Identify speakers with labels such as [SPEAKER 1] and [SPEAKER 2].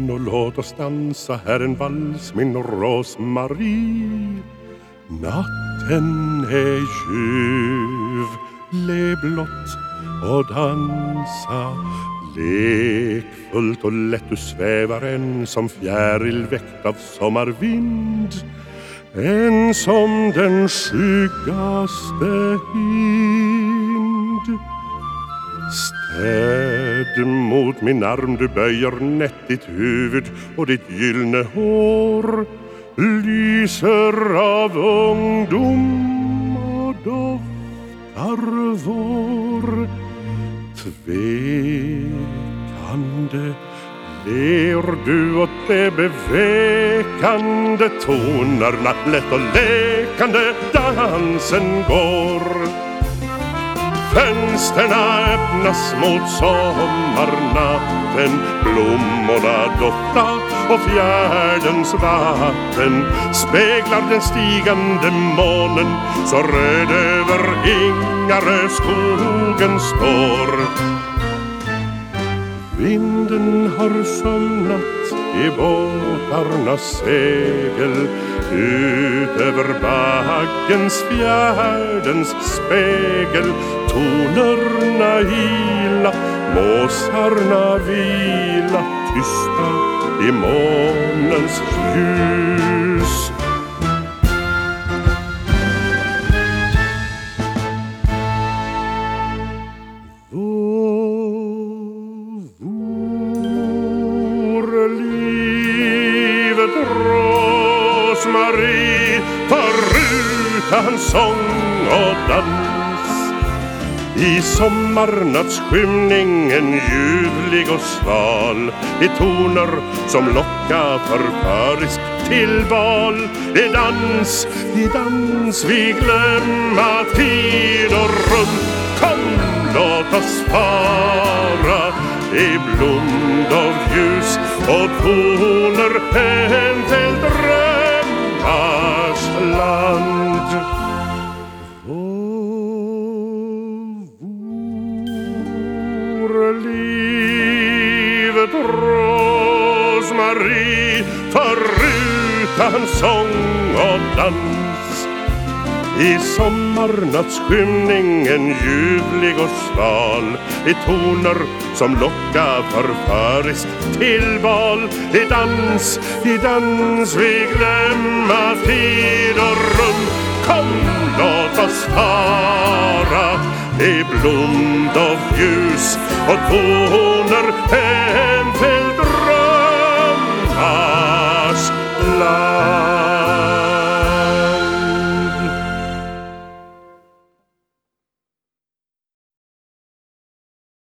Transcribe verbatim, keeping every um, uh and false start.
[SPEAKER 1] Kom och låt oss dansa här en vals, min Rosmarie. Natten är ljuv, le blott och dansa. Lekfullt och lätt du svävar än som fjäril väckt av sommarvind. En som den skyggaste hind. Städ mot min arm du böjer nätt ditt huvud och ditt gyllene hår lyser av ungdom och doftar vår. Tvekande ler du åt de bevekande tonerna, lätt och lekande dansen går. Fönsterna öppnas mot sommarnatten, blommorna dofta och fjärdens vatten speglar den stigande månen, så röd över Ingarö skogen står. Vinden har somnat i båtarnas segel, ut över baggens fjärdens spegel. Tonerna ila, måsarna vila, tysta i månens ljus. Rosmarie, förutan sång och dans, i sommarnattsskymning en ljuvlig och sval, i toner som lockar förföriskt till bal. I dans, i dans vi glömma tid och rum. Kom, låt oss fara i blomdov ljus och toner hem till drömmars land. Vår livet Rosmarie, förutan sång och dans, i sommarnattsskymning en ljuvlig och sval, i toner som lockar förföriskt till bal. I dans, i dans vi glömma tid och rum. Kom, låt oss fara i blomdov ljus och toner hem till